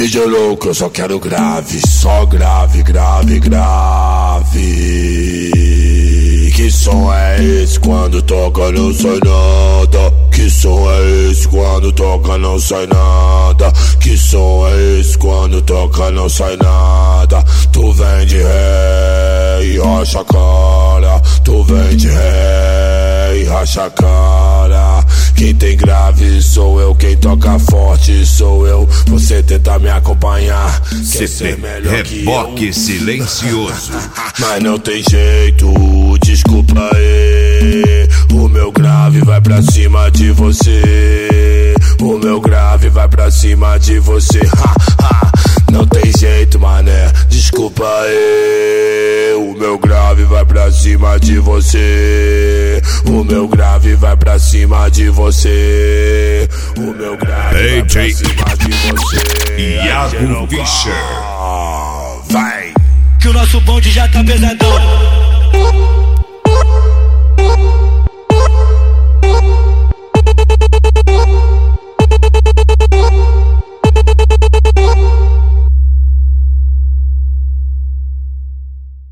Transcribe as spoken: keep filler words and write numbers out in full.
D J louco, eu só quero grave, só grave, grave, grave. Que som é esse quando toca não sai nada? Que som é esse quando toca não sai nada? Que som é esse quando toca não sai nada? Tu vem de ré e racha a cara, tu vem de ré e racha a cara. Quem tem grave sou eu, quem toca forte sou eu. Você tenta me acompanhar, quer ser melhor que eu. Reboque silencioso. Mas não tem jeito, desculpa aí. O meu grave vai pra cima de você. O meu grave vai pra cima de você. Ha, ha. Não tem jeito, mané, desculpa aí. O meu grave vai pra cima de você. O meu grave vai pra cima de você. O meu grave vai pra cima de você. Iago Fischer. Vai. Que o nosso bonde já tá pesadão.